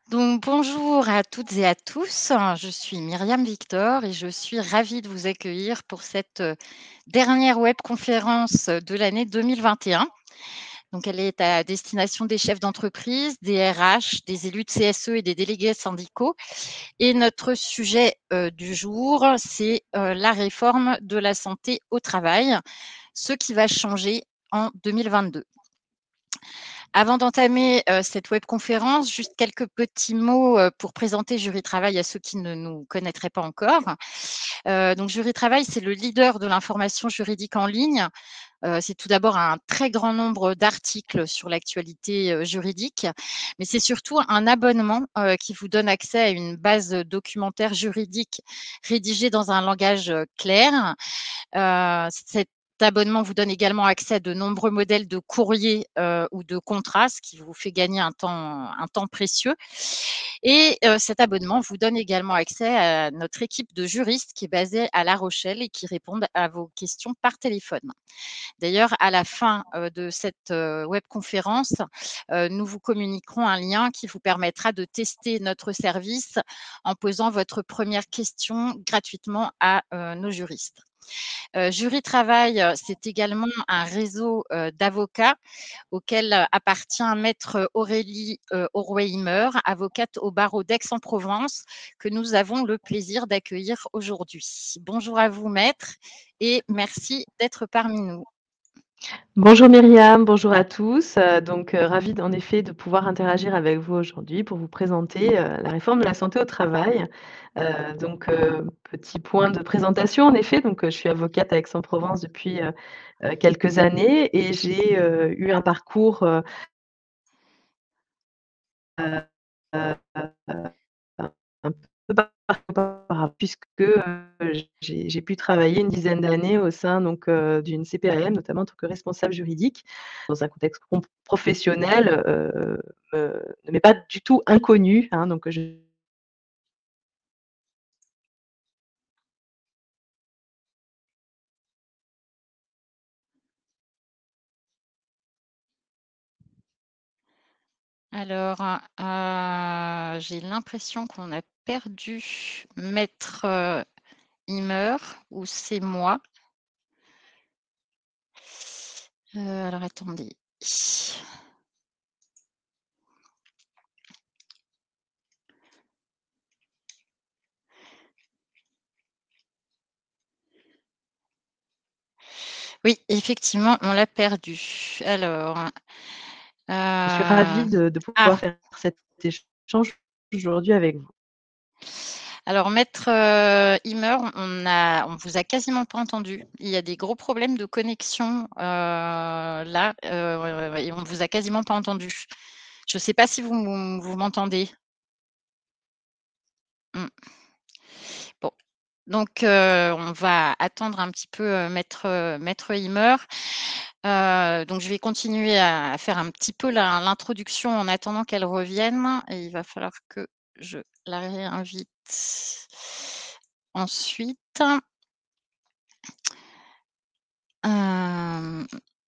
Donc, bonjour à toutes et à tous. Je suis Myriam Victor et je suis ravie de vous accueillir pour cette dernière webconférence de l'année 2021. Donc, elle est à destination des chefs d'entreprise, des RH, des élus de CSE et des délégués syndicaux. Et notre sujet du jour, c'est la réforme de la santé au travail, ce qui va changer en 2022. Avant d'entamer cette webconférence, juste quelques petits mots pour présenter Jury Travail à ceux qui ne nous connaîtraient pas encore. Donc Jury Travail, c'est le leader de l'information juridique en ligne. C'est tout d'abord un très grand nombre d'articles sur l'actualité juridique, mais c'est surtout un abonnement qui vous donne accès à une base documentaire juridique rédigée dans un langage clair. Cet abonnement vous donne également accès à de nombreux modèles de courrier ou de contrats, ce qui vous fait gagner un temps précieux. Et cet abonnement vous donne également accès à notre équipe de juristes qui est basée à La Rochelle et qui répondent à vos questions par téléphone. D'ailleurs, à la fin de cette webconférence, nous vous communiquerons un lien qui vous permettra de tester notre service en posant votre première question gratuitement à nos juristes. Jury Travail, c'est également un réseau d'avocats auquel appartient maître Aurélie Aurouet-Himmer, avocate au barreau d'Aix-en-Provence, que nous avons le plaisir d'accueillir aujourd'hui. Bonjour à vous, maître, et merci d'être parmi nous. Bonjour Myriam, bonjour à tous. Ravie en effet de pouvoir interagir avec vous aujourd'hui pour vous présenter la réforme de la santé au travail. Petit point de présentation en effet. Je suis avocate à Aix-en-Provence depuis quelques années et j'ai eu un parcours euh, euh, un peu puisque j'ai pu travailler une dizaine d'années au sein d'une CPAM, notamment en tant que responsable juridique, dans un contexte professionnel, ne m'est pas du tout inconnu. Alors, j'ai l'impression qu'on a perdu maître Himmer, ou c'est moi. Alors attendez. Oui, effectivement, on l'a perdu. Alors, Je suis ravie de ah, pouvoir faire cet échange aujourd'hui avec vous. alors maître Himmer, on vous a quasiment pas entendu. Il y a des gros problèmes de connexion là, et on vous a quasiment pas entendu. Je ne sais pas si vous m'entendez. Mmh. Bon, donc on va attendre un petit peu maître Himmer. Donc je vais continuer à faire un petit peu l'introduction en attendant qu'elle revienne et il va falloir que je la réinvite ensuite. Hem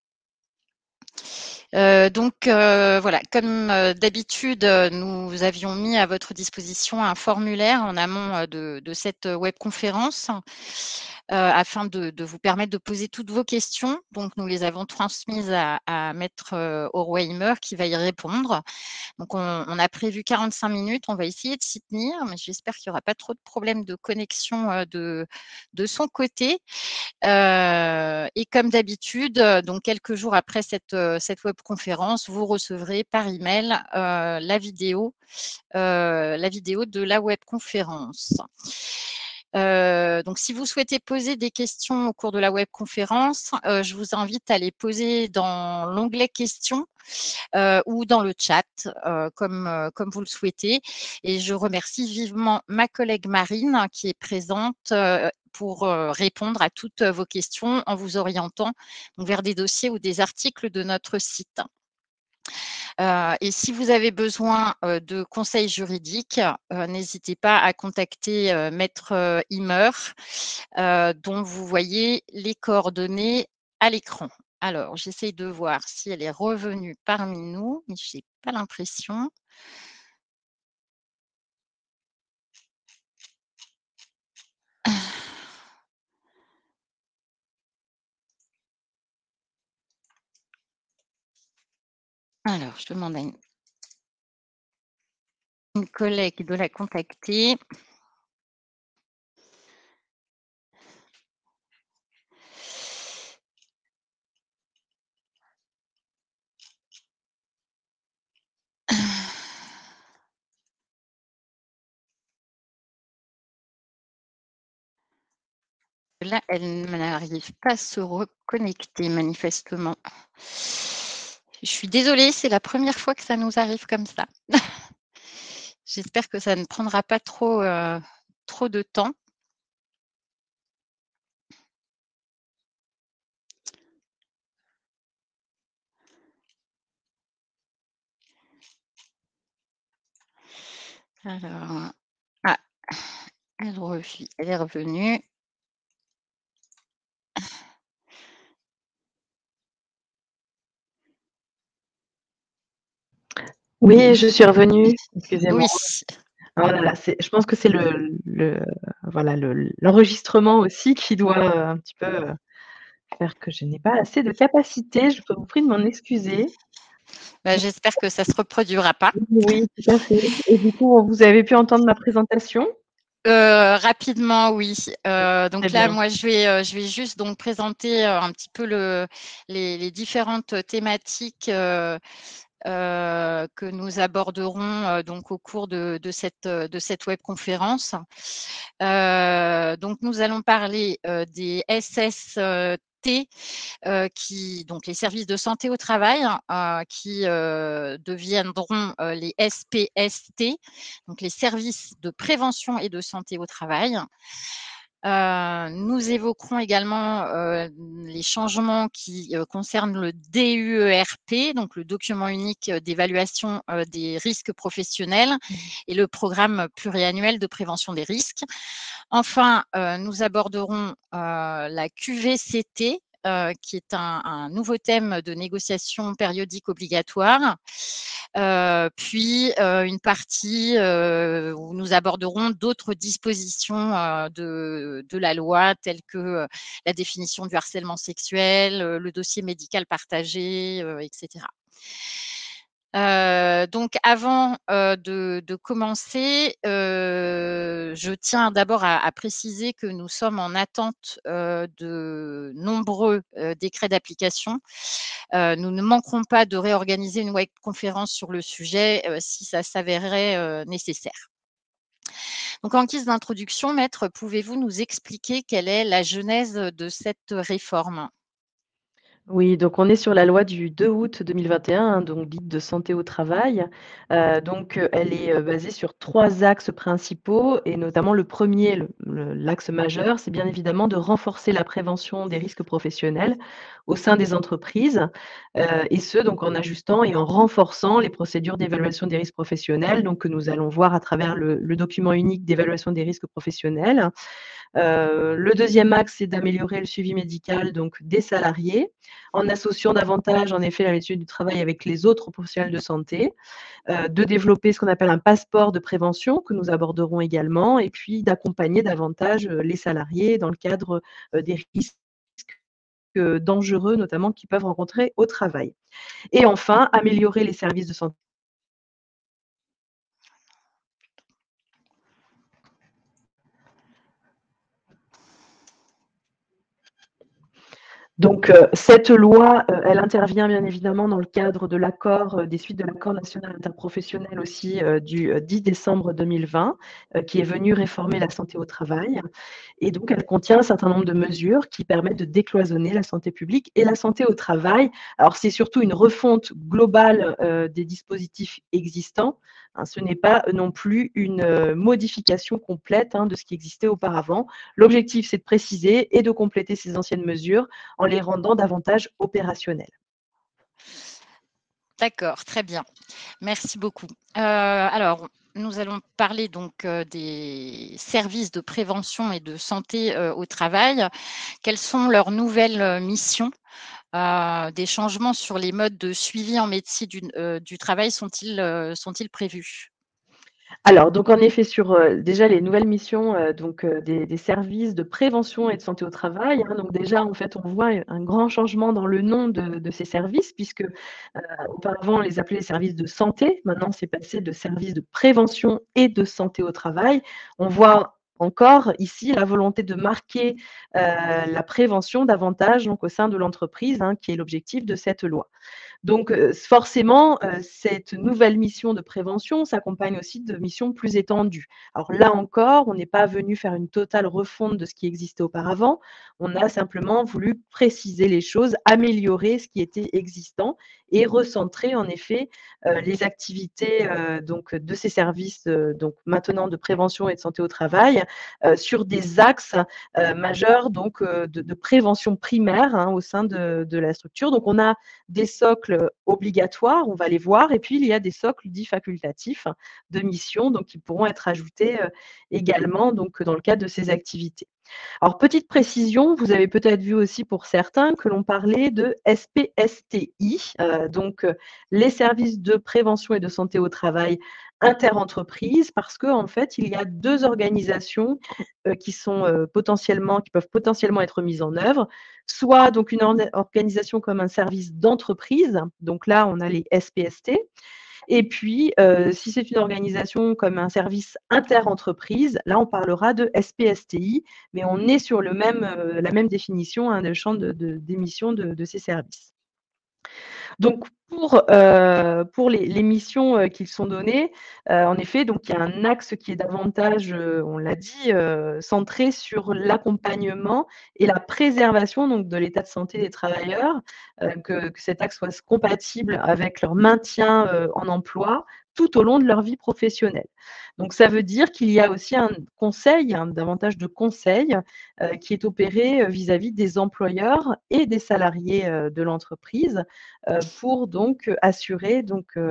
Voilà, comme d'habitude, nous avions mis à votre disposition un formulaire en amont de cette webconférence afin de vous permettre de poser toutes vos questions. Donc, nous les avons transmises à maître Aurouet-Himmer qui va y répondre. Donc, on a prévu 45 minutes. On va essayer de s'y tenir, mais j'espère qu'il n'y aura pas trop de problèmes de connexion de son côté. Et comme d'habitude, donc quelques jours après cette webconférence, vous recevrez par email la vidéo de la webconférence. Donc, si vous souhaitez poser des questions au cours de la webconférence, je vous invite à les poser dans l'onglet questions ou dans le chat, comme vous le souhaitez. Et je remercie vivement ma collègue Marine qui est présente pour répondre à toutes vos questions en vous orientant vers des dossiers ou des articles de notre site. Et si vous avez besoin de conseils juridiques, n'hésitez pas à contacter maître Himmer, dont vous voyez les coordonnées à l'écran. Alors, j'essaye de voir si elle est revenue parmi nous, mais je n'ai pas l'impression. Alors, je demande à une collègue de la contacter. Là, elle n'arrive pas à se reconnecter manifestement. Je suis désolée, c'est la première fois que ça nous arrive comme ça. J'espère que ça ne prendra pas trop de temps. Alors, ah, elle est revenue. Oui, je suis revenue, excusez-moi. Oui, Oh là là, je pense que c'est voilà, l'enregistrement aussi qui doit, un petit peu, faire que je n'ai pas assez de capacité. Je vous prie de m'en excuser. bah, j'espère que ça ne se reproduira pas. Oui, tout à fait. Et du coup, vous avez pu entendre ma présentation? Rapidement, oui. Très Donc là, bien. moi, je vais juste donc présenter un petit peu les différentes thématiques que nous aborderons donc au cours de cette webconférence. Donc, nous allons parler des SST, donc les services de santé au travail, qui deviendront les SPST, donc les services de prévention et de santé au travail. Nous évoquerons également les changements qui concernent le DUERP, donc le document unique d'évaluation des risques professionnels et le programme pluriannuel de prévention des risques. Enfin, nous aborderons la QVCT, qui est un nouveau thème de négociation périodique obligatoire. Puis une partie où nous aborderons d'autres dispositions de la loi, telles que la définition du harcèlement sexuel, le dossier médical partagé, etc. Donc avant de commencer, je tiens d'abord à préciser que nous sommes en attente de nombreux décrets d'application. Nous ne manquerons pas de réorganiser une webconférence sur le sujet si ça s'avérait nécessaire. Donc en guise d'introduction, maître, pouvez-vous nous expliquer quelle est la genèse de cette réforme? Oui, donc on est sur la loi du 2 août 2021, hein, donc dite de santé au travail. Elle est, basée sur 3 axes principaux et notamment le premier, l'axe majeur, c'est bien évidemment de renforcer la prévention des risques professionnels au sein des entreprises, et ce donc en ajustant et en renforçant les procédures d'évaluation des risques professionnels, donc que nous allons voir à travers le document unique d'évaluation des risques professionnels. Le deuxième axe, c'est d'améliorer le suivi médical donc des salariés, en associant davantage en effet la médecine du travail avec les autres professionnels de santé, de développer ce qu'on appelle un passeport de prévention que nous aborderons également et puis d'accompagner davantage, les salariés dans le cadre, des risques, dangereux notamment qu'ils peuvent rencontrer au travail. Et enfin, améliorer les services de santé. Donc, cette loi, elle intervient bien évidemment dans le cadre de l'accord, des suites de l'accord national interprofessionnel aussi, du 10 décembre 2020, qui est venu réformer la santé au travail. Et donc, elle contient un certain nombre de mesures qui permettent de décloisonner la santé publique et la santé au travail. Alors, c'est surtout une refonte globale, des dispositifs existants, hein. Ce n'est pas non plus une, modification complète, hein, de ce qui existait auparavant. L'objectif, c'est de préciser et de compléter ces anciennes mesures en les rendant davantage opérationnels. D'accord, très bien. Merci beaucoup. Alors, nous allons parler donc des services de prévention et de santé au travail. Quelles sont leurs nouvelles missions? Des changements sur les modes de suivi en médecine du travail sont-ils prévus? Alors, donc en effet, sur, déjà les nouvelles missions, des services de prévention et de santé au travail, hein, donc déjà, en fait, on voit un grand changement dans le nom de ces services puisque, auparavant, on les appelait les services de santé. Maintenant, c'est passé de services de prévention et de santé au travail. On voit encore ici la volonté de marquer, la prévention davantage donc au sein de l'entreprise, hein, qui est l'objectif de cette loi. Donc, forcément, cette nouvelle mission de prévention s'accompagne aussi de missions plus étendues. Alors là encore, on n'est pas venu faire une totale refonte de ce qui existait auparavant. On a simplement voulu préciser les choses, améliorer ce qui était existant et recentrer en effet, les activités, de ces services, donc maintenant de prévention et de santé au travail, sur des axes, majeurs de prévention primaire, hein, au sein de la structure. Donc on a des socles obligatoires, on va les voir, et puis il y a des socles dits facultatifs de mission, donc qui pourront être ajoutés également donc, dans le cadre de ces activités. Alors, petite précision, vous avez peut-être vu aussi pour certains que l'on parlait de SPSTI, les services de prévention et de santé au travail interentreprises, parce qu'en fait, il y a 2 organisations, qui peuvent potentiellement être mises en œuvre. Soit donc une organisation comme un service d'entreprise, donc là, on a les SPST, et puis, si c'est une organisation comme un service interentreprise, là, on parlera de SPSTI, mais on est sur la même définition, hein, de champ d'émission de ces services. Donc pour les missions, qui sont données, en effet, donc il y a un axe qui est davantage, on l'a dit, centré sur l'accompagnement et la préservation donc de l'état de santé des travailleurs, que cet axe soit compatible avec leur maintien, en emploi, tout au long de leur vie professionnelle. Donc ça veut dire qu'il y a aussi un conseil, davantage de conseil, qui est opéré, vis-à-vis des employeurs et des salariés, de l'entreprise, pour donc assurer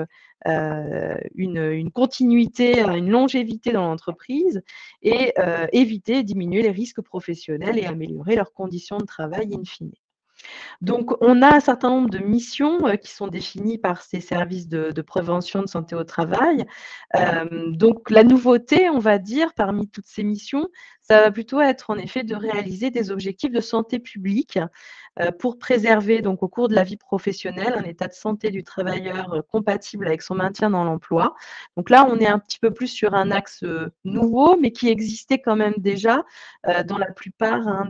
une continuité, une longévité dans l'entreprise et éviter, diminuer les risques professionnels et améliorer leurs conditions de travail in fine. Donc, on a un certain nombre de missions, qui sont définies par ces services de prévention de santé au travail. Donc la nouveauté, on va dire, parmi toutes ces missions, ça va plutôt être en effet de réaliser des objectifs de santé publique, pour préserver donc au cours de la vie professionnelle un état de santé du travailleur, compatible avec son maintien dans l'emploi. Donc là, on est un petit peu plus sur un axe, nouveau, mais qui existait quand même déjà, dans la plupart, hein,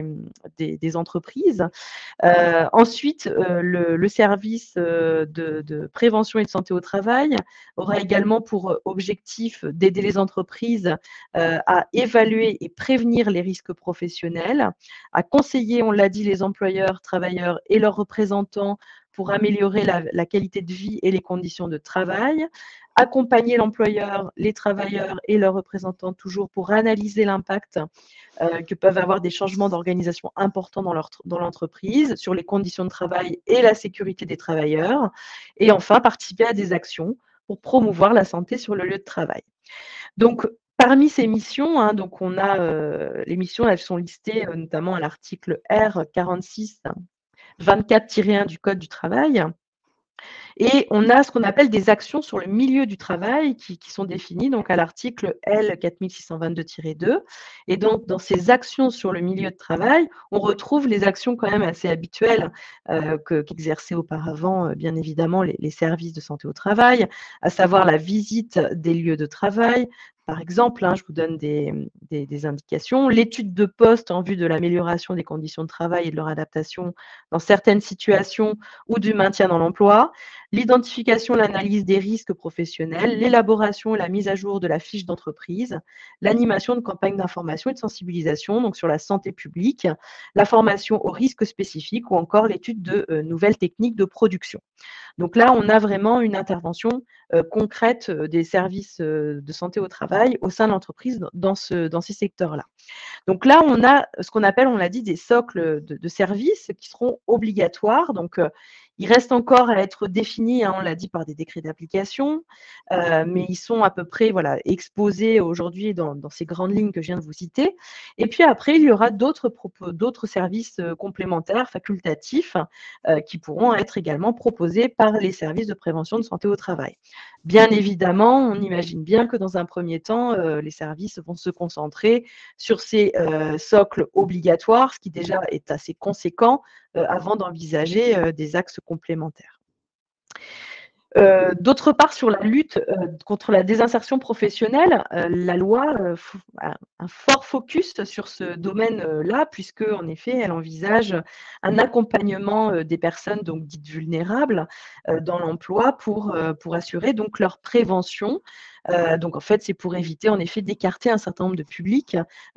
des entreprises. Ensuite, le service, de prévention et de santé au travail aura également pour, objectif d'aider les entreprises, à évaluer et prévenir les risques professionnels, à conseiller, on l'a dit, les employeurs, travailleurs et leurs représentants pour améliorer la qualité de vie et les conditions de travail, accompagner l'employeur, les travailleurs et leurs représentants toujours pour analyser l'impact que peuvent avoir des changements d'organisation importants dans l'entreprise, sur les conditions de travail et la sécurité des travailleurs. Et enfin, participer à des actions pour promouvoir la santé sur le lieu de travail. Donc, parmi ces missions, hein, donc on a les missions, elles sont listées notamment à l'article R 46 24-1 du Code du travail. Et on a ce qu'on appelle des actions sur le milieu du travail qui sont définies donc à l'article L 4622-2. Et donc dans ces actions sur le milieu de travail, on retrouve les actions quand même assez habituelles, qu'exerçaient auparavant, bien évidemment les services de santé au travail, à savoir la visite des lieux de travail. Par exemple, hein, je vous donne des indications. L'étude de poste en vue de l'amélioration des conditions de travail et de leur adaptation dans certaines situations ou du maintien dans l'emploi, l'identification et l'analyse des risques professionnels, l'élaboration et la mise à jour de la fiche d'entreprise, l'animation de campagnes d'information et de sensibilisation donc sur la santé publique, la formation aux risques spécifiques ou encore l'étude de nouvelles techniques de production. Donc là, on a vraiment une intervention concrète des services de santé au travail au sein de l'entreprise dans ces secteurs-là. Donc là, on a ce qu'on appelle, on l'a dit, des socles de services qui seront obligatoires. Donc, Ils restent encore à être définis, hein, on l'a dit, par des décrets d'application, mais ils sont à peu près voilà, exposés aujourd'hui dans ces grandes lignes que je viens de vous citer. Et puis après, il y aura d'autres services complémentaires, facultatifs, qui pourront être également proposés par les services de prévention de santé au travail. Bien évidemment, on imagine bien que dans un premier temps, les services vont se concentrer sur ces socles obligatoires, ce qui déjà est assez conséquent, avant d'envisager des axes complémentaires. D'autre part, sur la lutte contre la désinsertion professionnelle, la loi a un fort focus sur ce domaine-là, puisque en effet, elle envisage un accompagnement des personnes donc dites vulnérables dans l'emploi pour assurer donc leur prévention. Donc en fait, c'est pour éviter en effet d'écarter un certain nombre de publics,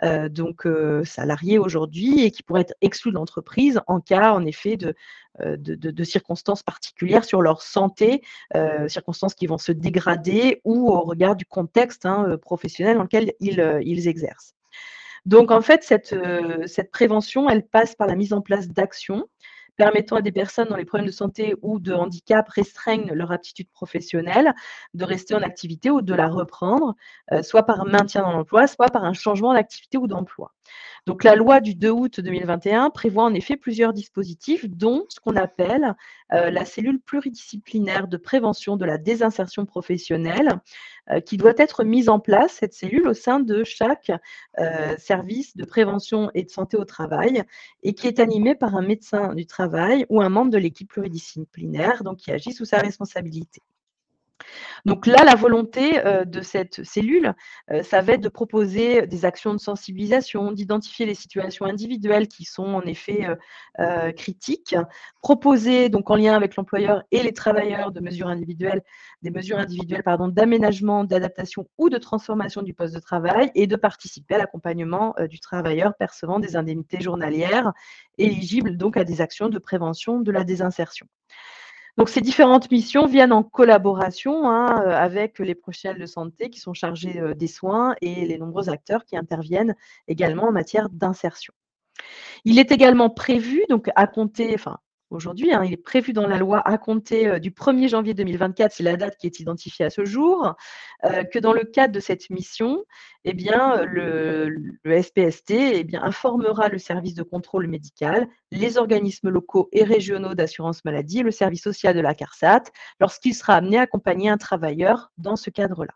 salariés aujourd'hui et qui pourraient être exclus de l'entreprise en cas en effet de circonstances particulières sur leur santé, circonstances qui vont se dégrader ou au regard du contexte, hein, professionnel dans lequel ils exercent. Donc en fait, cette prévention, elle passe par la mise en place d'actions permettant à des personnes dont les problèmes de santé ou de handicap restreignent leur aptitude professionnelle de rester en activité ou de la reprendre, soit par un maintien dans l'emploi, soit par un changement d'activité ou d'emploi. Donc la loi du 2 août 2021 prévoit en effet plusieurs dispositifs, dont ce qu'on appelle la cellule pluridisciplinaire de prévention de la désinsertion professionnelle, qui doit être mise en place, cette cellule, au sein de chaque service de prévention et de santé au travail, et qui est animée par un médecin du travail ou un membre de l'équipe pluridisciplinaire, donc qui agit sous sa responsabilité. Donc là, la volonté de cette cellule, ça va être de proposer des actions de sensibilisation, d'identifier les situations individuelles qui sont en effet critiques, proposer donc en lien avec l'employeur et les travailleurs des mesures individuelles pardon, d'aménagement, d'adaptation ou de transformation du poste de travail et de participer à l'accompagnement du travailleur percevant des indemnités journalières éligibles donc à des actions de prévention de la désinsertion. Donc ces différentes missions viennent en collaboration, hein, avec les professionnels de santé qui sont chargés des soins et les nombreux acteurs qui interviennent également en matière d'insertion. Il est également prévu, donc à compter, enfin aujourd'hui, hein, il est prévu dans la loi à compter du 1er janvier 2024, c'est la date qui est identifiée à ce jour, que dans le cadre de cette mission, eh bien, le SPST eh bien, informera le service de contrôle médical, les organismes locaux et régionaux d'assurance maladie et le service social de la CARSAT lorsqu'il sera amené à accompagner un travailleur dans ce cadre-là.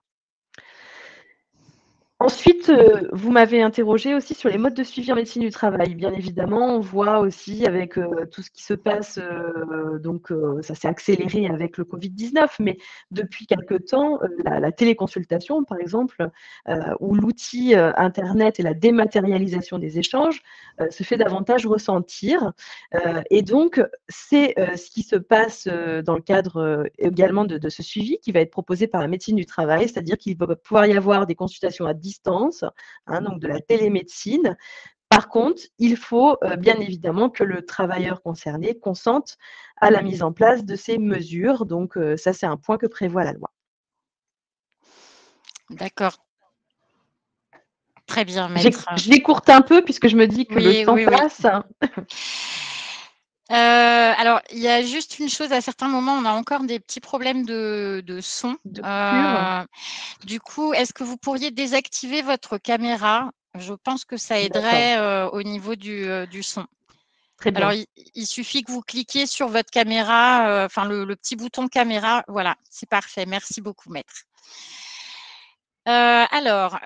Ensuite, vous m'avez interrogée aussi sur les modes de suivi en médecine du travail. Bien évidemment, on voit aussi avec tout ce qui se passe, ça s'est accéléré avec le Covid-19, mais depuis quelque temps, la téléconsultation, par exemple, ou l'outil internet et la dématérialisation des échanges se fait davantage ressentir. Et donc, c'est ce qui se passe dans le cadre également de ce suivi qui va être proposé par la médecine du travail, c'est-à-dire qu'il va pouvoir y avoir des consultations à distance, hein, donc de la télémédecine. Par contre, il faut bien évidemment que le travailleur concerné consente à la mise en place de ces mesures. Donc, ça, c'est un point que prévoit la loi. D'accord. Très bien, maître. Je l'écourte un peu puisque je me dis que le Oui, temps oui, oui. passe. Alors, il y a juste une chose, à certains moments, on a encore des petits problèmes de son. De coupure. Du coup, est-ce que vous pourriez désactiver votre caméra? Je pense que ça D'accord, aiderait au niveau du son. très Alors, bien. il suffit que vous cliquiez sur votre caméra, enfin le petit bouton caméra. Voilà, c'est parfait. Merci beaucoup, maître. Alors,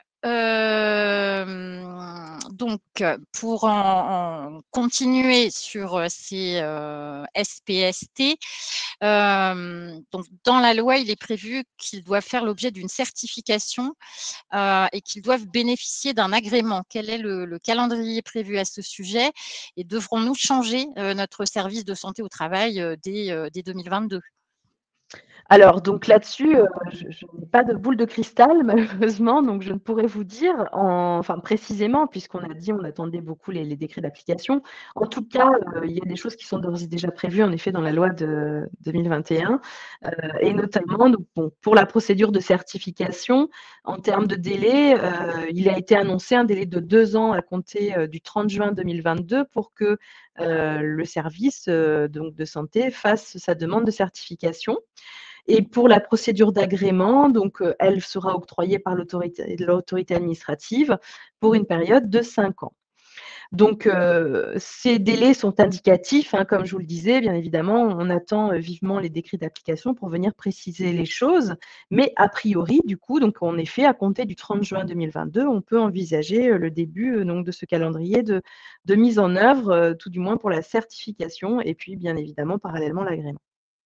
donc pour en continuer sur ces SPST, donc dans la loi, il est prévu qu'ils doivent faire l'objet d'une certification et qu'ils doivent bénéficier d'un agrément. Quel est le calendrier prévu à ce sujet et devrons-nous changer notre service de santé au travail dès 2022? Alors donc là-dessus, je n'ai pas de boule de cristal malheureusement, donc je ne pourrais vous dire enfin précisément puisqu'on a dit on attendait beaucoup les décrets d'application. En tout cas, il y a des choses qui sont d'ores et déjà prévues en effet dans la loi de 2021, et notamment donc bon, pour la procédure de certification, en termes de délai, il a été annoncé un délai de 2 ans à compter, du 30 juin 2022 pour que, le service, donc de santé fasse sa demande de certification. Et pour la procédure d'agrément, donc, elle sera octroyée par l'autorité administrative pour une période de 5 ans. Donc, ces délais sont indicatifs, hein, comme je vous le disais, bien évidemment, on attend vivement les décrets d'application pour venir préciser les choses. Mais a priori, du coup, donc en effet, à compter du 30 juin 2022, on peut envisager le début donc de ce calendrier de mise en œuvre, tout du moins pour la certification et puis bien évidemment parallèlement l'agrément.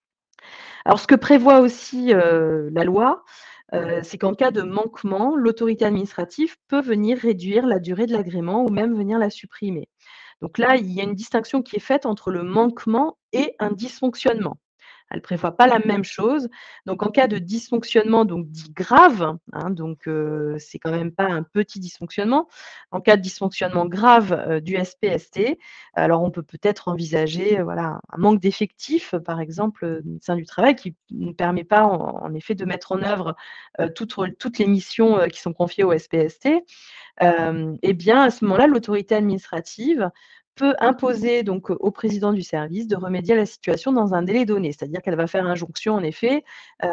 Alors ce que prévoit aussi, la loi, c'est qu'en cas de manquement, l'autorité administrative peut venir réduire la durée de l'agrément ou même venir la supprimer. Donc là, il y a une distinction qui est faite entre le manquement et un dysfonctionnement. Elle ne prévoit pas la même chose. Donc en cas de dysfonctionnement donc dit grave, hein, donc c'est quand même pas un petit dysfonctionnement. En cas de dysfonctionnement grave, du SPST, alors on peut peut-être envisager, voilà, un manque d'effectifs, par exemple, médecin du travail qui ne permet pas en effet de mettre en œuvre, toutes les missions, qui sont confiées au SPST. Et bien, à ce moment-là, l'autorité administrative peut imposer donc au président du service de remédier à la situation dans un délai donné. C'est-à-dire qu'elle va faire injonction, en effet,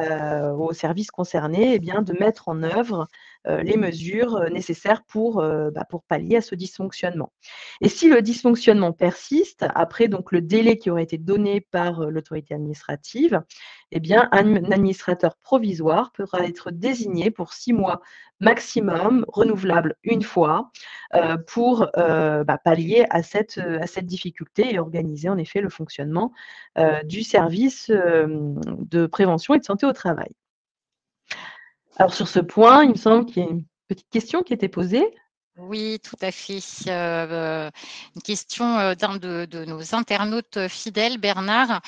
au service concerné, eh bien, de mettre en œuvre, les mesures, nécessaires pour pallier à ce dysfonctionnement. Et si le dysfonctionnement persiste, après donc le délai qui aurait été donné par, l'autorité administrative, eh bien, un administrateur provisoire pourra être désigné pour 6 mois maximum, renouvelable une fois, pour, pallier à cette difficulté et organiser en effet le fonctionnement, du service, de prévention et de santé au travail. Alors sur ce point, il me semble qu'il y a une petite question qui était posée. Oui, tout à fait. Une question, d'un de nos internautes, fidèles, Bernard,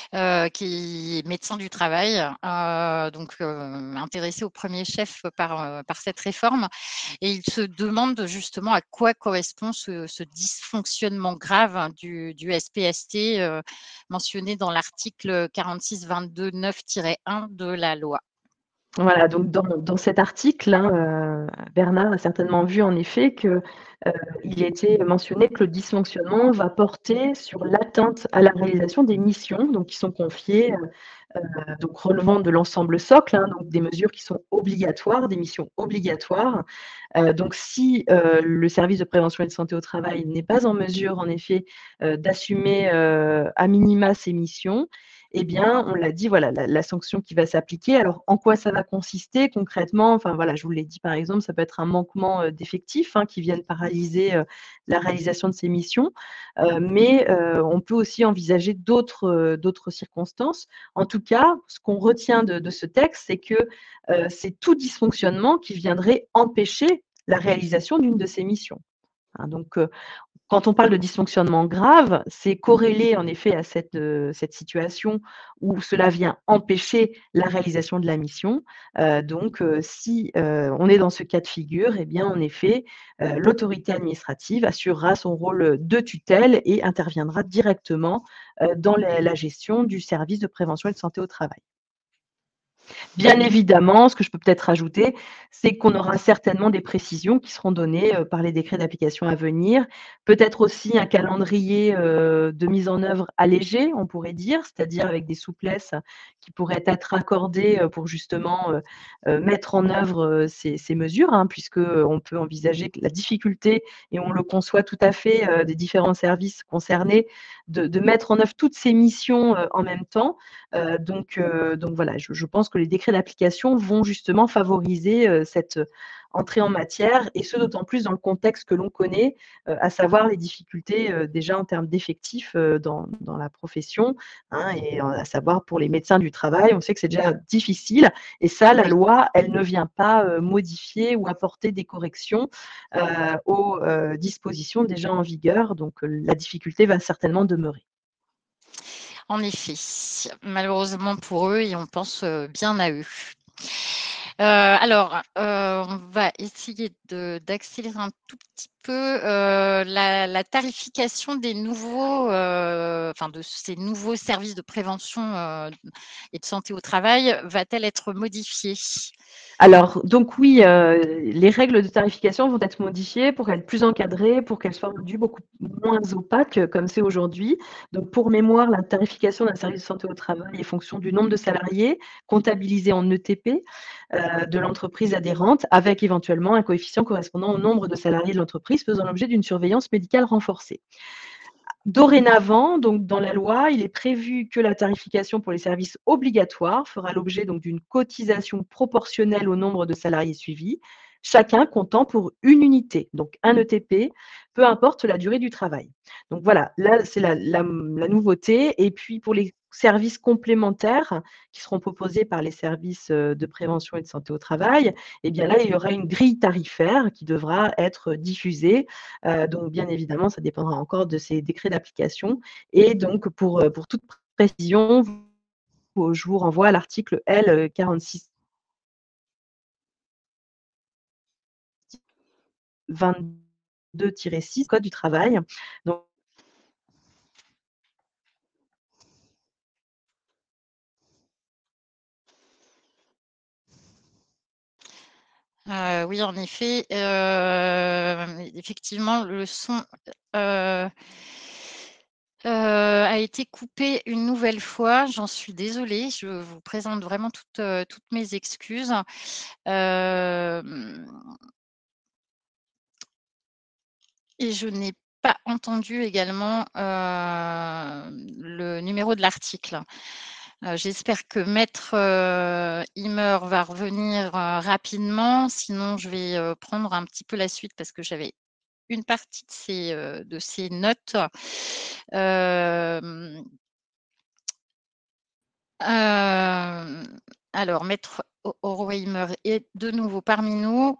qui est médecin du travail, donc intéressé au premier chef par cette réforme et il se demande justement à quoi correspond ce dysfonctionnement grave hein, du SPST, mentionné dans l'article 4622-9-1 de la loi. Voilà, donc dans cet article, hein, Bernard a certainement vu en effet que, il était mentionné que le dysfonctionnement va porter sur l'atteinte à la réalisation des missions, donc qui sont confiées, donc relevant de l'ensemble socle, hein, donc des mesures qui sont obligatoires, des missions obligatoires. Donc si, le service de prévention et de santé au travail n'est pas en mesure en effet, d'assumer, à minima ces missions, eh bien, on l'a dit, voilà, la sanction qui va s'appliquer. Alors, en quoi ça va consister concrètement? Enfin, voilà, je vous l'ai dit, par exemple, ça peut être un manquement, d'effectifs, hein, qui viennent paralyser, la réalisation de ces missions. Mais, on peut aussi envisager d'autres circonstances. En tout cas, ce qu'on retient de ce texte, c'est que, c'est tout dysfonctionnement qui viendrait empêcher la réalisation d'une de ces missions, hein. Donc, quand on parle de dysfonctionnement grave, c'est corrélé en effet à cette situation où cela vient empêcher la réalisation de la mission. Donc, si, on est dans ce cas de figure, eh bien, en effet, l'autorité administrative assurera son rôle de tutelle et interviendra directement, dans la gestion du service de prévention et de santé au travail. Bien évidemment, ce que je peux peut-être rajouter, c'est qu'on aura certainement des précisions qui seront données, par les décrets d'application à venir. Peut-être aussi un calendrier, de mise en œuvre allégé, on pourrait dire, c'est-à-dire avec des souplesses qui pourraient être accordées, pour justement, mettre en œuvre, ces mesures, hein, puisqu'on peut envisager que la difficulté et on le conçoit tout à fait, des différents services concernés de mettre en œuvre toutes ces missions, en même temps. Donc voilà, je pense que les décrets d'application vont justement favoriser, cette entrée en matière et ce d'autant plus dans le contexte que l'on connaît, à savoir les difficultés, déjà en termes d'effectifs, dans la profession, hein et à savoir pour les médecins du travail, on sait que c'est déjà difficile et ça, la Oui. loi, elle ne vient pas, modifier ou apporter des corrections, aux, dispositions déjà en vigueur donc la difficulté va certainement demeurer. En effet, malheureusement pour eux et on pense, bien à eux. Alors, on va essayer d'accélérer un tout petit peu, la tarification des nouveaux, enfin de ces nouveaux services de prévention, et de santé au travail va-t-elle être modifiée? Alors, donc oui, les règles de tarification vont être modifiées pour être plus encadrées, pour qu'elles soient rendues beaucoup moins opaques, comme c'est aujourd'hui. Donc pour mémoire, la tarification d'un service de santé au travail est fonction du nombre de salariés comptabilisés en ETP, de l'entreprise adhérente, avec éventuellement un coefficient correspondant au nombre de salariés de l'entreprise faisant l'objet d'une surveillance médicale renforcée. Dorénavant, donc dans la loi, il est prévu que la tarification pour les services obligatoires fera l'objet donc d'une cotisation proportionnelle au nombre de salariés suivis, chacun comptant pour une unité, donc un ETP, peu importe la durée du travail. Donc voilà, là c'est la nouveauté. Et puis pour les services complémentaires qui seront proposés par les services de prévention et de santé au travail, eh bien là il y aura une grille tarifaire qui devra être diffusée. Donc bien évidemment, ça dépendra encore de ces décrets d'application. Et donc pour toute précision, je vous renvoie à l'article L 46 22-6 Code du travail. Donc, Oui, en effet, effectivement, le son, a été coupé une nouvelle fois. J'en suis désolée. Je vous présente vraiment toutes mes excuses. Hem Et je n'ai pas entendu également, le numéro de l'article. J'espère que maître, Himmer va revenir, rapidement, sinon je vais, prendre un petit peu la suite parce que j'avais une partie de ses notes. Hem, alors maître Himmer est de nouveau parmi nous.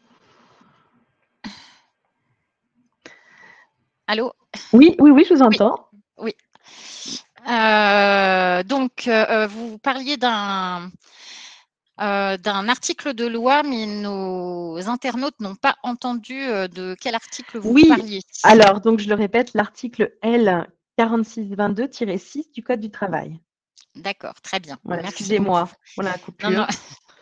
Allô? oui, oui, oui, je vous Oui, entends. oui. Donc, vous parliez d'un article de loi, mais nos internautes n'ont pas entendu, de quel article vous Oui, parliez. alors donc je le répète, l'article L 4622-6 du Code du travail. D'accord, très bien. Voilà, Merci beaucoup. excusez-moi pour la Non, non. coupure.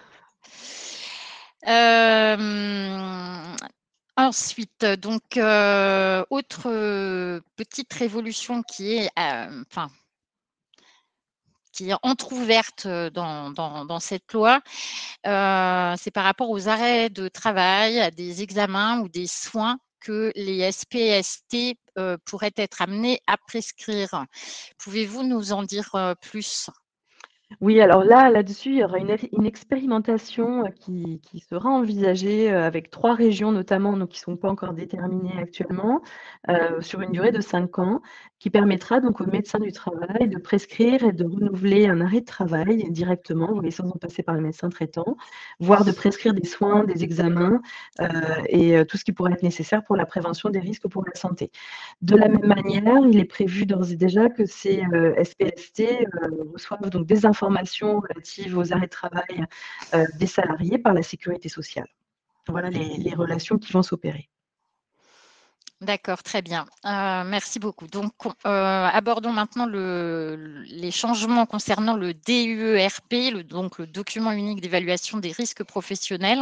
Hem, Ensuite, donc, autre, petite révolution qui est, enfin, qui est entrouverte, dans cette loi, c'est par rapport aux arrêts de travail, à des examens ou des soins que les SPST, pourraient être amenés à prescrire. Pouvez-vous nous en dire, plus? Oui, alors là-dessus, il y aura une expérimentation, qui sera envisagée, avec 3 régions notamment, donc qui ne sont pas encore déterminées actuellement, sur une durée de 5 ans, qui permettra donc aux médecins du travail de prescrire et de renouveler un arrêt de travail directement, vous voyez, sans en passer par le médecin traitant, voire de prescrire des soins, des examens, tout ce qui pourrait être nécessaire pour la prévention des risques pour la santé. De la même manière, il est prévu d'ores et déjà que ces, SPST, reçoivent donc des informations relatives aux arrêts de travail, des salariés par la sécurité sociale. Voilà les relations qui vont s'opérer. D'accord, très bien. Merci beaucoup. Donc, abordons maintenant les changements concernant le DUERP, donc le document unique d'évaluation des risques professionnels.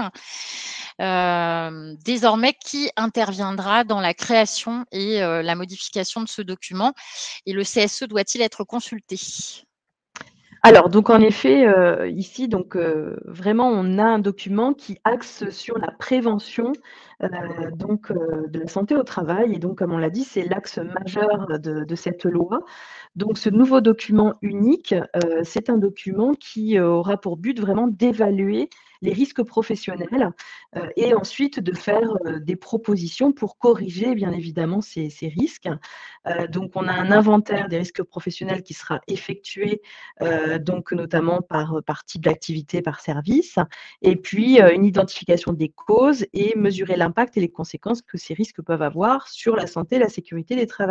Désormais, qui interviendra dans la création et la modification de ce document? Et le CSE doit-il être consulté? Alors donc en effet, ici donc, vraiment on a un document qui axe sur la prévention, de la santé au travail. Et donc comme on l'a dit, c'est l'axe majeur de cette loi. Donc ce nouveau document unique, c'est un document qui, aura pour but vraiment d'évaluer les risques professionnels, et ensuite de faire, des propositions pour corriger bien évidemment ces risques. Donc on a un inventaire des risques professionnels qui sera effectué, donc notamment par type d'activité, par service, et puis, une identification des causes et mesurer l'impact et les conséquences que ces risques peuvent avoir sur la santé et la sécurité des travailleurs.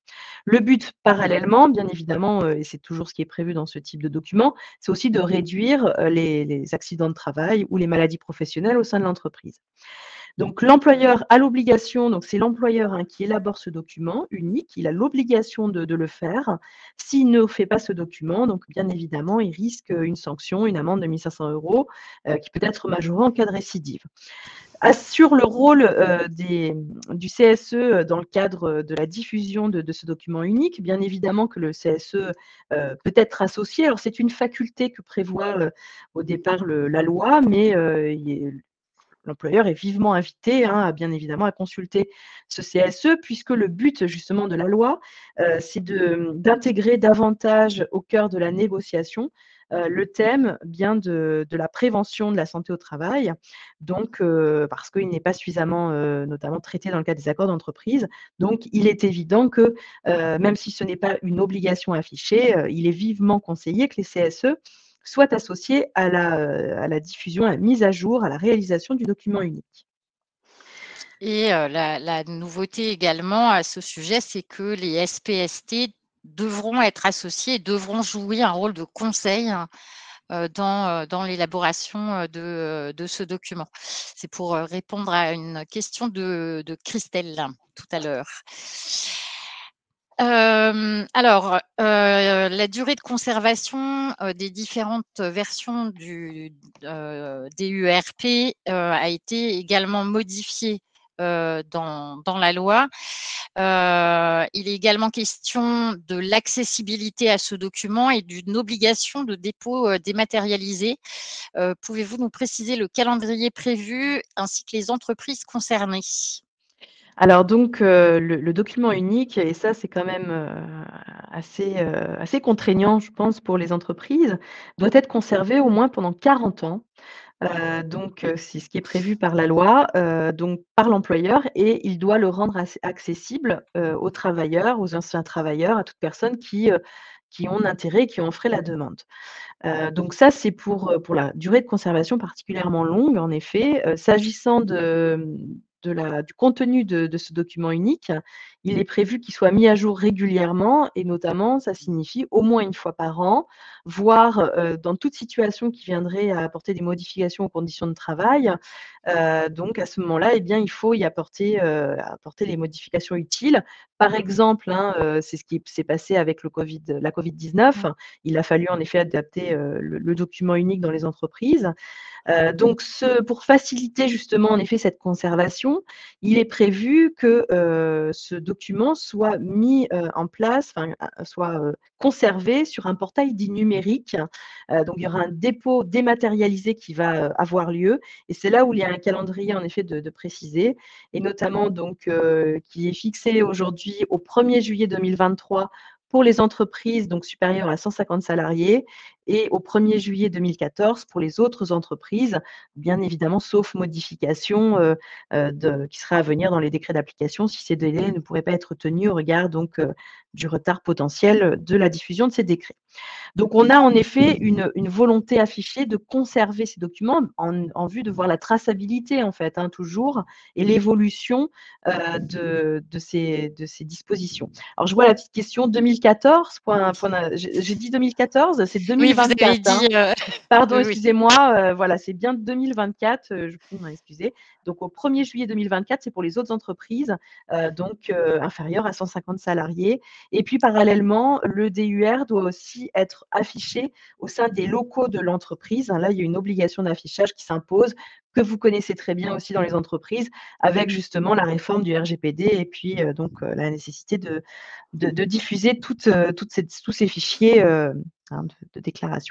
Le but, parallèlement, bien évidemment, et c'est toujours ce qui est prévu dans ce type de document, c'est aussi de réduire les accidents de travail ou les maladies professionnelles au sein de l'entreprise. Donc l'employeur a l'obligation, donc c'est l'employeur qui élabore ce document unique, il a l'obligation de le faire. S'il ne fait pas ce document, donc bien évidemment, il risque une sanction, une amende de 1 500 € qui peut être majorée en cas de récidive. Sur le rôle du CSE dans le cadre de la diffusion de ce document unique, bien évidemment que le CSE peut être associé. Alors c'est une faculté que prévoit au départ la loi, mais l'employeur est vivement invité, bien évidemment, à consulter ce CSE, puisque le but justement de la loi, c'est d'intégrer davantage au cœur de la négociation le thème bien de la prévention de la santé au travail. Donc, parce qu'il n'est pas suffisamment notamment traité dans le cadre des accords d'entreprise. Donc, il est évident que même si ce n'est pas une obligation affichée, il est vivement conseillé que les CSE soit associé à la diffusion, à la mise à jour, à la réalisation du document unique. Et la nouveauté également à ce sujet, c'est que les SPST devront être associés et devront jouer un rôle de conseil dans l'élaboration de ce document. C'est pour répondre à une question de Christelle tout à l'heure. Alors, la durée de conservation des différentes versions du DUERP a été également modifiée dans la loi. Il est également question de l'accessibilité à ce document et d'une obligation de dépôt dématérialisé. Pouvez-vous nous préciser le calendrier prévu ainsi que les entreprises concernées? Alors donc, le document unique et ça, c'est quand même, assez contraignant, je pense, pour les entreprises, doit être conservé au moins pendant 40 ans. Donc, c'est ce qui est prévu par la loi, donc par l'employeur et il doit le rendre accessible, aux travailleurs, aux anciens travailleurs, à toute personne qui ont intérêt, qui en ferait la demande. Donc ça, c'est pour la durée de conservation particulièrement longue, en effet. S'agissant du contenu de ce document unique, il est prévu qu'il soit mis à jour régulièrement et notamment, ça signifie au moins une fois par an, voire, dans toute situation qui viendrait à apporter des modifications aux conditions de travail. Donc à ce moment-là, eh bien, il faut y apporter les modifications utiles. Par exemple, c'est ce qui s'est passé avec la Covid-19. Il a fallu en effet adapter le document unique dans les entreprises. Donc pour faciliter justement en effet cette conservation, il est prévu que ce document soit mis en place, enfin soit conservé sur un portail dit numérique. Donc il y aura un dépôt dématérialisé qui va avoir lieu et c'est là où il y a un calendrier en effet de préciser et notamment donc qui est fixé aujourd'hui au 1er juillet 2023 pour les entreprises donc supérieures à 150 salariés et au 1er juillet 2014 pour les autres entreprises, bien évidemment, sauf modification qui serait à venir dans les décrets d'application si ces délais ne pourraient pas être tenus au regard donc du retard potentiel de la diffusion de ces décrets. Donc, on a en effet une volonté affichée de conserver ces documents en vue de voir la traçabilité, en fait, toujours, et l'évolution de ces dispositions. Alors, je vois la petite question 2014, j'ai dit 2014, c'est Oui, vous avez 2024. dit, Pardon, oui, oui. excusez-moi, voilà, c'est bien 2024, je vous prie de m'en excuser. Donc au 1er juillet 2024, c'est pour les autres entreprises, donc inférieures à 150 salariés et puis parallèlement, le DUR doit aussi être affiché au sein des locaux de l'entreprise. Là, il y a une obligation d'affichage qui s'impose, que vous connaissez très bien aussi dans les entreprises, avec justement la réforme du RGPD et puis donc la nécessité de diffuser tous ces fichiers, de déclaration.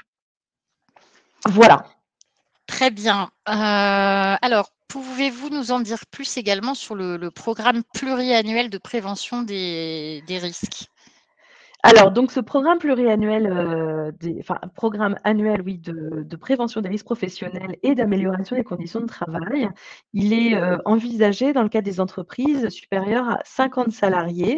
Voilà. Très bien. Alors, pouvez-vous nous en dire plus également sur le programme pluriannuel de prévention des risques? Alors, donc ce programme pluriannuel, programme annuel, oui, de prévention des risques professionnels et d'amélioration des conditions de travail, il est envisagé dans le cadre des entreprises supérieures à 50 salariés.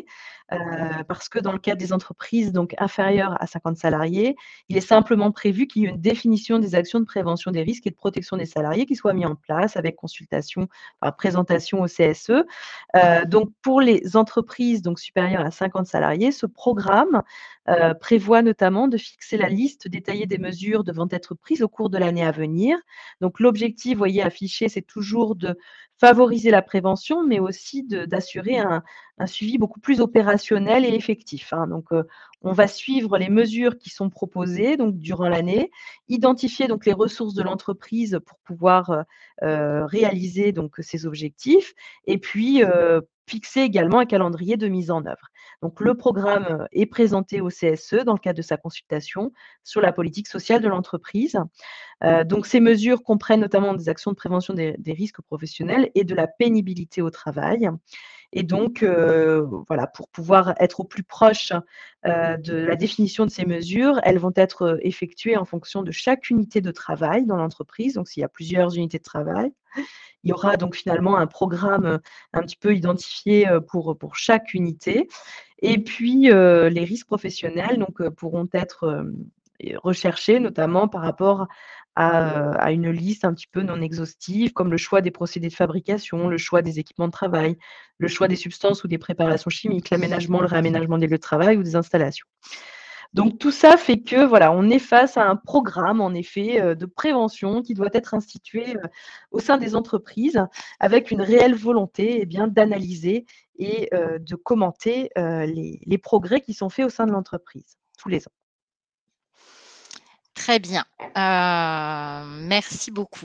parce que dans le cadre des entreprises donc inférieures à 50 salariés, il est simplement prévu qu'il y ait une définition des actions de prévention des risques et de protection des salariés qui soient mis en place avec consultation, enfin présentation au CSE. Donc pour les entreprises donc supérieures à 50 salariés, ce programme, prévoit notamment de fixer la liste détaillée des mesures devant être prises au cours de l'année à venir. Donc l'objectif, vous voyez affiché, c'est toujours de favoriser la prévention, mais aussi d'assurer un suivi beaucoup plus opérationnel et effectif, hein. Donc, on va suivre les mesures qui sont proposées donc durant l'année, identifier donc les ressources de l'entreprise pour pouvoir, réaliser donc ces objectifs et puis, fixer également un calendrier de mise en œuvre. Donc le programme, est présenté au CSE dans le cadre de sa consultation sur la politique sociale de l'entreprise. Donc ces mesures comprennent notamment des actions de prévention des risques professionnels et de la pénibilité au travail. Et donc, voilà, pour pouvoir être au plus proche, de la définition de ces mesures, elles vont être, effectuées en fonction de chaque unité de travail dans l'entreprise. Donc s'il y a plusieurs unités de travail, il y aura donc finalement un programme, un petit peu identifié, pour chaque unité. Et puis, les risques professionnels donc, pourront être, recherchés notamment par rapport à une liste un petit peu non exhaustive, comme le choix des procédés de fabrication, le choix des équipements de travail, le choix des substances ou des préparations chimiques, l'aménagement, le réaménagement des lieux de travail ou des installations. Donc tout ça fait que voilà, on est face à un programme en effet, de prévention qui doit être institué, au sein des entreprises avec une réelle volonté, eh bien, d'analyser et de commenter, les progrès qui sont faits au sein de l'entreprise, tous les ans. Très bien, merci beaucoup.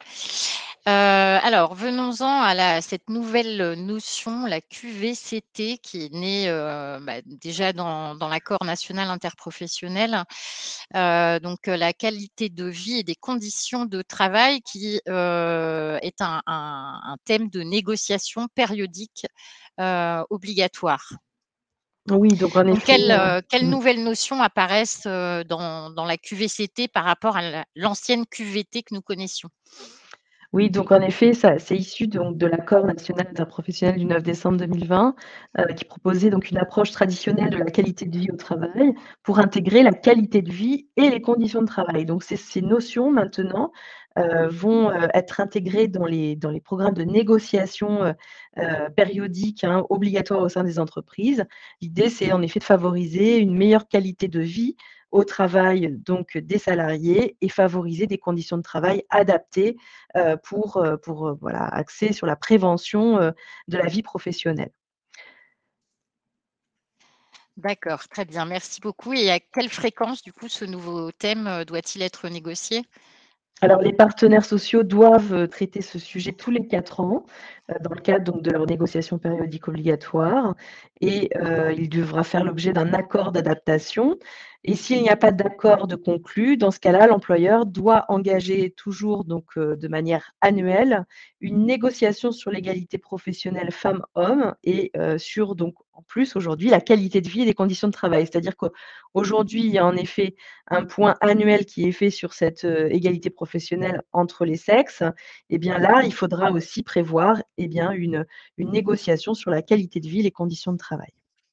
Alors venons-en à cette nouvelle notion, la QVCT qui est née, déjà dans l'accord national interprofessionnel, donc la qualité de vie et des conditions de travail qui, est un thème de négociation périodique, obligatoire. Oui, donc en Donc effet, quelles mmh. nouvelles notions apparaissent, dans la QVCT par rapport à l'ancienne QVT que nous connaissions? Oui, donc en effet, ça c'est issu donc de l'accord national interprofessionnel du 9 décembre 2020, qui proposait donc une approche traditionnelle de la qualité de vie au travail pour intégrer la qualité de vie et les conditions de travail. Donc ces notions maintenant, vont, être intégrées dans les programmes de négociation, périodiques, hein, obligatoires au sein des entreprises. L'idée, c'est en effet de favoriser une meilleure qualité de vie au travail donc des salariés et favoriser des conditions de travail adaptées pour, voilà, axer sur la prévention, de la vie professionnelle. D'accord, très bien, merci beaucoup et à quelle fréquence, du coup, ce nouveau thème, doit-il être négocié? Alors les partenaires sociaux doivent, traiter ce sujet tous les 4 ans, dans le cadre donc de leur négociation périodique obligatoire et il devra faire l'objet d'un accord d'adaptation et s'il n'y a pas d'accord de conclu, dans ce cas-là, l'employeur doit engager toujours donc de manière annuelle, une négociation sur l'égalité professionnelle femmes-hommes et sur donc en plus aujourd'hui la qualité de vie et les conditions de travail. C'est-à-dire qu'aujourd'hui, il y a en effet un point annuel qui est fait sur cette, égalité professionnelle entre les sexes, et bien là, il faudra aussi prévoir, eh bien une négociation sur la qualité de vie, les conditions de travail.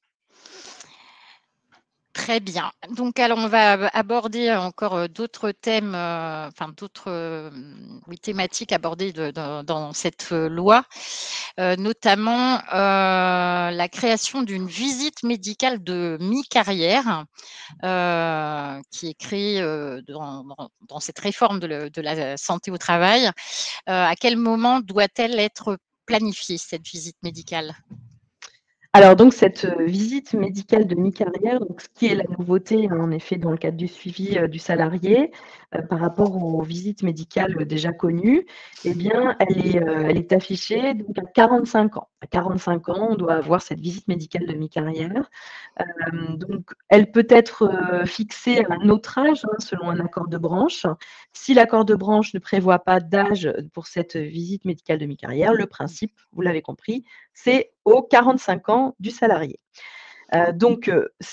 Très bien. Donc alors on va aborder encore, d'autres thèmes, enfin d'autres, oui thématiques abordées dans cette, loi, notamment, la création d'une visite médicale de mi-carrière, qui est créée, dans cette réforme de la santé au travail. À quel moment doit-elle être planifiée, cette visite médicale? Alors donc cette, visite médicale de mi-carrière, donc ce qui est la nouveauté, hein, en effet, dans le cadre du suivi, du salarié, par rapport aux visites médicales, déjà connues, eh bien, elle est affichée donc à 45 ans. À 45 ans, on doit avoir cette visite médicale de mi-carrière. Donc elle peut être, fixée à un autre âge, hein, selon un accord de branche. Si l'accord de branche ne prévoit pas d'âge pour cette visite médicale de mi-carrière, le principe, vous l'avez compris, c'est aux 45 ans du salarié. Donc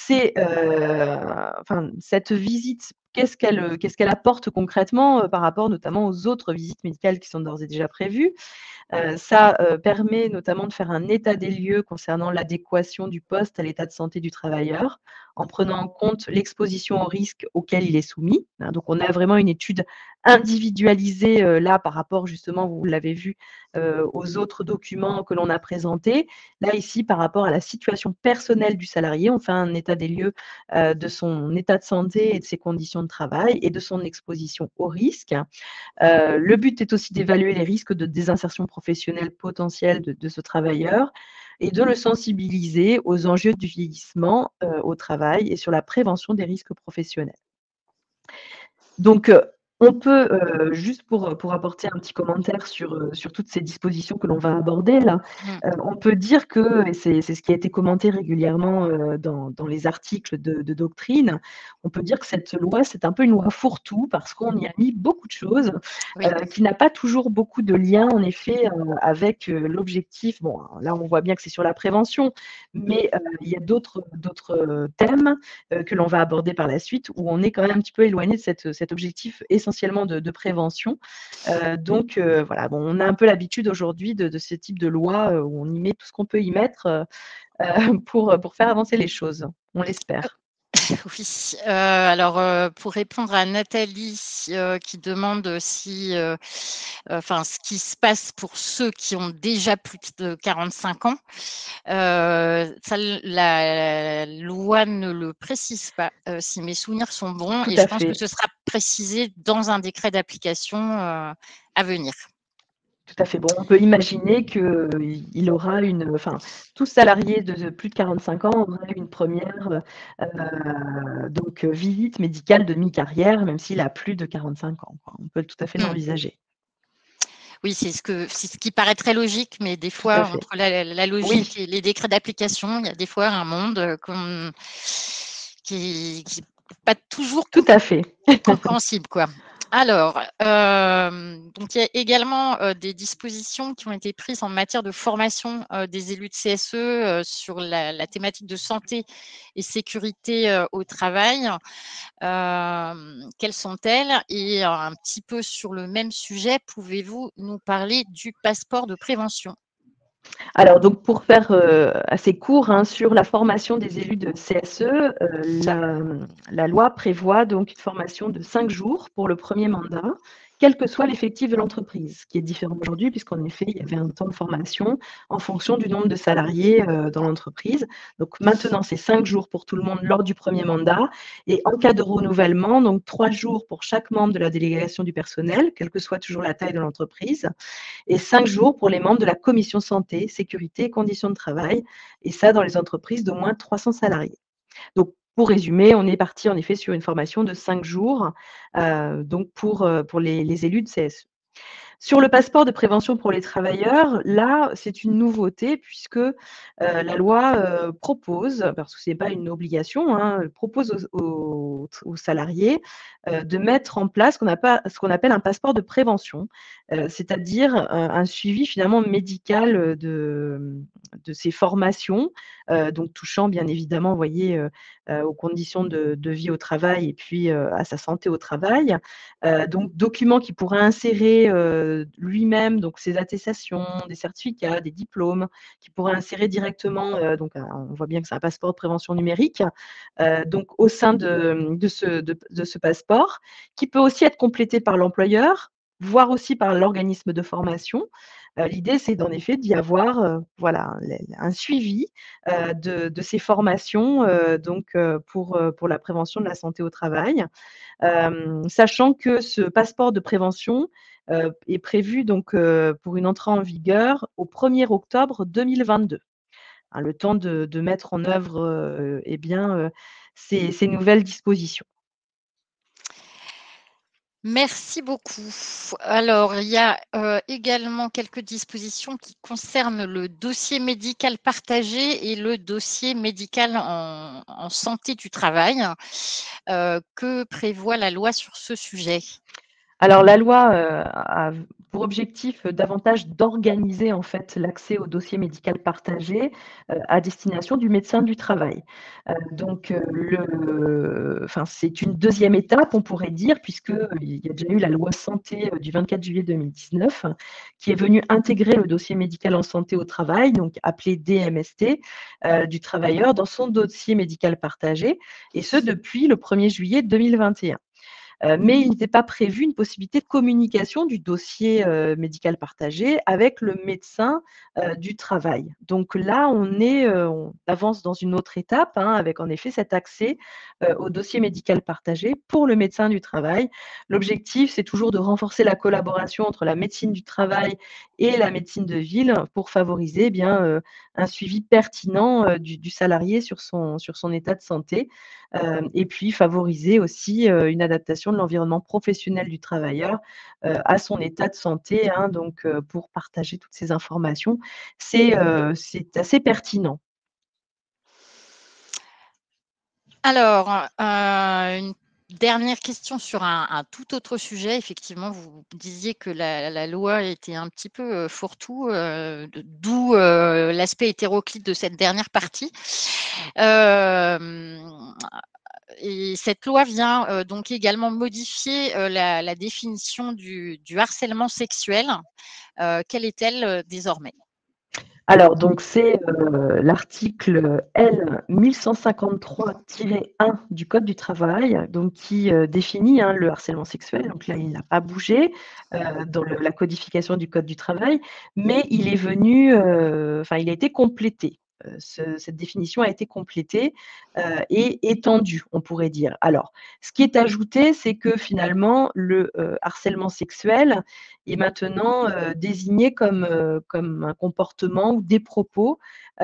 enfin, cette visite, qu'est-ce qu'elle apporte concrètement, par rapport notamment aux autres visites médicales qui sont d'ores et déjà prévues? Ça, permet notamment de faire un état des lieux concernant l'adéquation du poste à l'état de santé du travailleur, en prenant en compte l'exposition aux risques auxquels il est soumis, hein. Donc on a vraiment une étude individualisée, là, par rapport justement, vous l'avez vu, aux autres documents que l'on a présentés. Là, ici, par rapport à la situation personnelle du salarié, on fait un état des lieux, de son état de santé et de ses conditions de travail et de son exposition aux risques. Le but est aussi d'évaluer les risques de désinsertion professionnelle potentielle de ce travailleur et de le sensibiliser aux enjeux du vieillissement, au travail et sur la prévention des risques professionnels. Donc, on peut, juste pour apporter un petit commentaire sur toutes ces dispositions que l'on va aborder là, Mmh. on peut dire que et c'est ce qui a été commenté régulièrement, dans les articles de doctrine, on peut dire que cette loi, c'est un peu une loi fourre-tout parce qu'on y a mis beaucoup de choses, Oui. qui n'a pas toujours beaucoup de lien en effet, avec, l'objectif. Bon, là, on voit bien que c'est sur la prévention, mais, il y a d'autres, thèmes que l'on va aborder par la suite, où on est quand même un petit peu éloigné de cet objectif essentiellement de prévention. Donc voilà, bon, on a un peu l'habitude aujourd'hui de ce type de loi, où on y met tout ce qu'on peut y mettre, pour faire avancer les choses. On l'espère. Oui, alors, pour répondre à Nathalie, qui demande si, enfin, ce qui se passe pour ceux qui ont déjà plus de 45 ans, ça la loi ne le précise pas, si mes souvenirs sont bons Tout et je à pense que fait. ce sera précisé dans un décret d'application, à venir. Tout à fait. Bon, on peut imaginer qu'il aura enfin, tout salarié de plus de 45 ans aura une première visite médicale de mi-carrière, même s'il a plus de 45 ans, quoi. On peut tout à fait Mmh. l'envisager. Oui, c'est ce qui paraît très logique, mais des Tout à fois, fait. entre la logique Oui, et les décrets d'application, il y a des fois un monde, qui est pas toujours tout à fait. compréhensible, quoi. Alors, donc il y a également, des dispositions qui ont été prises en matière de formation, des élus de CSE, sur la thématique de santé et sécurité, au travail. Quelles sont-elles? Et un petit peu sur le même sujet, pouvez-vous nous parler du passeport de prévention? Alors donc pour faire, assez court, hein, sur la formation des élus de CSE, la loi prévoit donc une formation de 5 jours pour le premier mandat, quel que soit l'effectif de l'entreprise. Ce qui est différent aujourd'hui puisqu'en effet, il y avait un temps de formation en fonction du nombre de salariés, dans l'entreprise. Donc maintenant, c'est 5 jours pour tout le monde lors du premier mandat et en cas de renouvellement, donc 3 jours pour chaque membre de la délégation du personnel, quelle que soit toujours la taille de l'entreprise et 5 jours pour les membres de la commission santé, sécurité et conditions de travail, et ça dans les entreprises d'au moins 300 salariés. Donc, pour résumer, on est parti en effet sur une formation de 5 jours, donc pour les élus de CSE. Sur le passeport de prévention pour les travailleurs, là, c'est une nouveauté puisque, la loi, propose, parce que ce n'est pas une obligation, hein, propose aux salariés, de mettre en place ce qu'on appelle un passeport de prévention, c'est-à-dire, un suivi finalement médical, de ces formations, donc touchant bien évidemment, vous voyez, aux conditions de vie au travail et puis, à sa santé au travail. Donc document qu'il pourra insérer, lui-même, donc ses attestations, des certificats, des diplômes, qu'il pourra insérer directement, donc on voit bien que c'est un passeport de prévention numérique, donc au sein de ce passeport, qui peut aussi être complété par l'employeur, voire aussi par l'organisme de formation. L'idée, c'est d'en effet d'y avoir, voilà, un suivi, de ces formations, pour la prévention de la santé au travail. Sachant que ce passeport de prévention, est prévu donc, pour une entrée en vigueur au 1er octobre 2022. Hein, le temps de mettre en œuvre, eh bien, ces nouvelles dispositions. Merci beaucoup. Alors, il y a, également quelques dispositions qui concernent le dossier médical partagé et le dossier médical en santé du travail. Que prévoit la loi sur ce sujet? Alors la loi, pour objectif davantage d'organiser en fait l'accès au dossier médical partagé à destination du médecin du travail. Donc, c'est une deuxième étape, on pourrait dire, puisqu'il y a déjà eu la loi santé du 24 juillet 2019 qui est venue intégrer le dossier médical en santé au travail, donc appelé DMST, du travailleur dans son dossier médical partagé, et ce depuis le 1er juillet 2021. Mais il n'était pas prévu une possibilité de communication du dossier médical partagé avec le médecin du travail. Donc là, on avance dans une autre étape, hein, avec en effet cet accès au dossier médical partagé pour le médecin du travail. L'objectif, c'est toujours de renforcer la collaboration entre la médecine du travail et la médecine de ville pour favoriser un suivi pertinent du salarié sur son état de santé, et puis favoriser aussi une adaptation de l'environnement professionnel du travailleur à son état de santé, hein, donc pour partager toutes ces informations. C'est assez pertinent. Alors, une dernière question sur un tout autre sujet. Effectivement, vous disiez que la loi était un petit peu, fourre-tout, d'où, l'aspect hétéroclite de cette dernière partie. Hem Et cette loi vient, donc également modifier, la définition du harcèlement sexuel. Quelle est-elle, désormais? Alors donc c'est l'article L 1153-1 du code du travail, donc qui définit, hein, le harcèlement sexuel. Donc là, il n'a pas bougé dans la codification du code du travail, mais il est venu, il a été complété. Cette définition a été complétée et étendue, on pourrait dire. Alors, ce qui est ajouté, c'est que finalement, le harcèlement sexuel est maintenant désigné comme un comportement ou des propos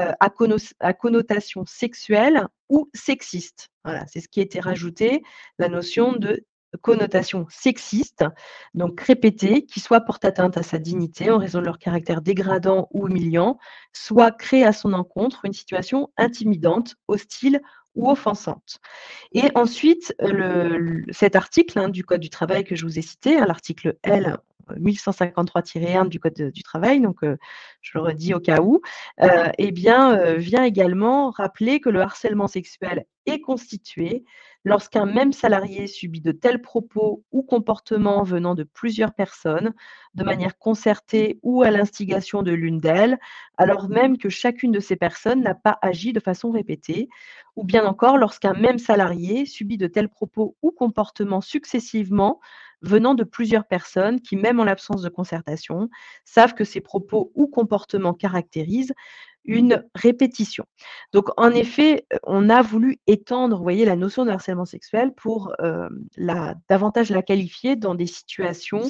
à connotation sexuelle ou sexiste. Voilà, c'est ce qui a été rajouté, la notion de connotation sexiste, donc répétée, qui soit porte atteinte à sa dignité en raison de leur caractère dégradant ou humiliant, soit crée à son encontre une situation intimidante, hostile ou offensante. Et ensuite, cet article, hein, du code du travail que je vous ai cité, hein, l'article L 1153-1 du code du travail, donc je le redis au cas où, vient également rappeler que le harcèlement sexuel est constitué lorsqu'un même salarié subit de tels propos ou comportements venant de plusieurs personnes, de manière concertée ou à l'instigation de l'une d'elles, alors même que chacune de ces personnes n'a pas agi de façon répétée, ou bien encore lorsqu'un même salarié subit de tels propos ou comportements successivement venant de plusieurs personnes qui, même en l'absence de concertation, savent que ces propos ou comportements caractérisent une répétition. Donc en effet, on a voulu étendre, vous voyez, la notion de harcèlement sexuel pour, davantage la qualifier dans des situations,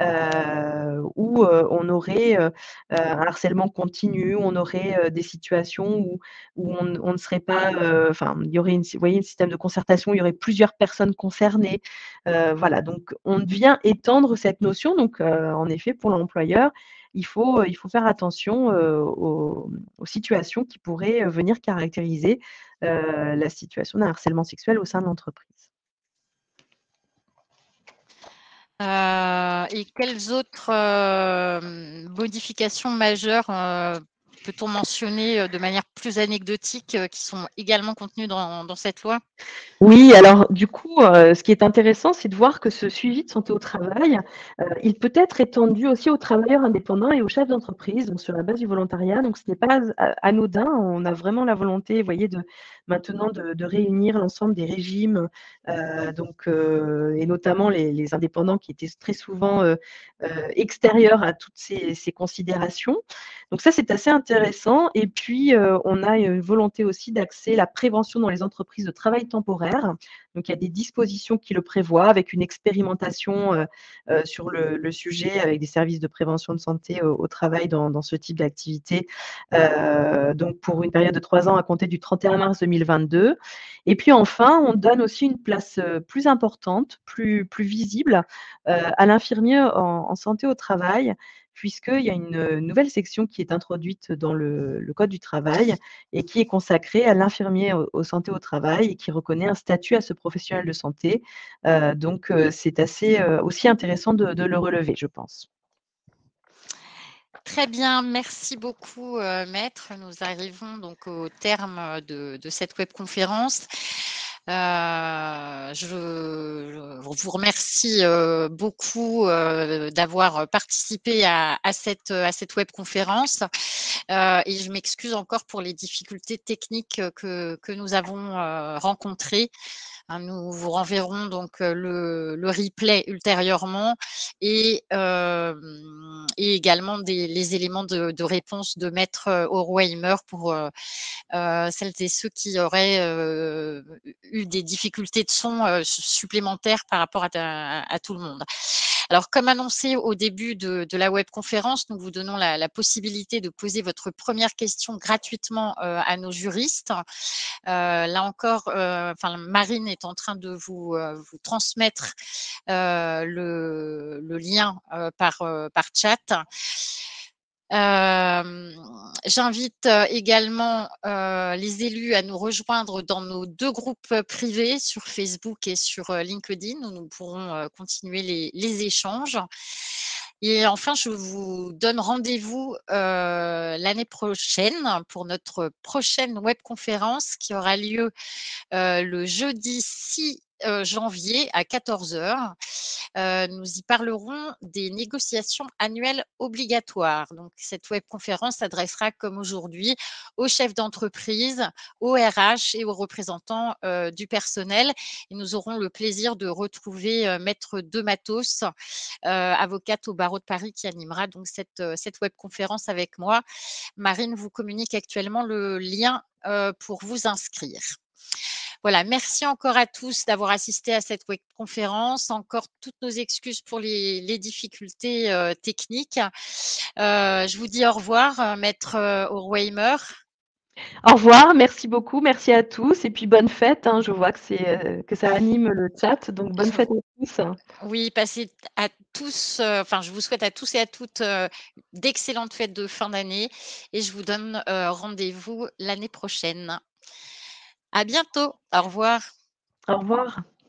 où, on aurait, un harcèlement continu, on aurait, des situations où on ne serait pas, il y aurait vous voyez, un système de concertation, il y aurait plusieurs personnes concernées. Voilà, donc on vient étendre cette notion, donc en effet, pour l'employeur, il faut faire attention, aux situations qui pourraient venir caractériser la situation d'un harcèlement sexuel au sein de l'entreprise. Et quelles autres, modifications majeures, peut-on mentionner, de manière plus anecdotique, qui sont également contenues dans cette loi? Oui, alors du coup, ce qui est intéressant, c'est de voir que ce suivi de santé au travail, il peut être étendu aussi aux travailleurs indépendants et aux chefs d'entreprise, donc sur la base du volontariat. Donc ce n'est pas anodin. On a vraiment la volonté, vous voyez, de réunir l'ensemble des régimes, et notamment les indépendants qui étaient très souvent, extérieurs à toutes ces considérations. Donc ça, c'est assez intéressant et puis, on a une volonté aussi d'axer la prévention dans les entreprises de travail temporaire. Donc il y a des dispositions qui le prévoient avec une expérimentation, sur le sujet avec des services de prévention de santé au travail dans ce type d'activité, donc pour une période de 3 ans à compter du 31 mars 2022. Et puis enfin, on donne aussi une place, plus importante, plus visible, à l'infirmier en santé au travail, puisqu'il y a une nouvelle section qui est introduite dans le code du travail et qui est consacrée à l'infirmier aux santé au travail et qui reconnaît un statut à ce professionnel de santé. C'est assez, aussi intéressant de le relever, je pense. Très bien, merci beaucoup, maître. Nous arrivons donc au terme, de cette webconférence. Je vous remercie, beaucoup, d'avoir participé à cette webconférence, et je m'excuse encore pour les difficultés techniques, que nous avons, rencontrées. Hein, nous vous renverrons donc le replay ultérieurement et également les éléments de réponse de maître Horweimer pour celles et ceux qui auraient eu des difficultés de son supplémentaires par rapport à tout le monde. Alors, comme annoncé au début de la webconférence, nous vous donnons la possibilité de poser votre première question gratuitement à nos juristes. Là encore, enfin, Marine est en train de vous transmettre le lien par chat. J'invite également les élus à nous rejoindre dans nos 2 groupes privés sur Facebook et sur LinkedIn où nous pourrons continuer les échanges. Et enfin, je vous donne rendez-vous l'année prochaine pour notre prochaine webconférence qui aura lieu le jeudi 6 janvier à 14h. Nous y parlerons des négociations annuelles obligatoires. Donc, cette webconférence s'adressera, comme aujourd'hui, aux chefs d'entreprise, aux RH et aux représentants du personnel. Et nous aurons le plaisir de retrouver Maître De Matos, avocate au barreau de Paris, qui animera donc cette webconférence avec moi. Marine vous communique actuellement le lien pour vous inscrire. Voilà, merci encore à tous d'avoir assisté à cette webconférence. Encore toutes nos excuses pour les difficultés techniques. Je vous dis au revoir, maître Horweimer. Au revoir, merci beaucoup, merci à tous et puis bonne fête, hein. Je vois que ça anime le chat, donc bonne Je fête vous- à tous. Oui, passez à tous, enfin, je vous souhaite à tous et à toutes d'excellentes fêtes de fin d'année et je vous donne rendez-vous l'année prochaine. À bientôt. Au revoir. Au revoir.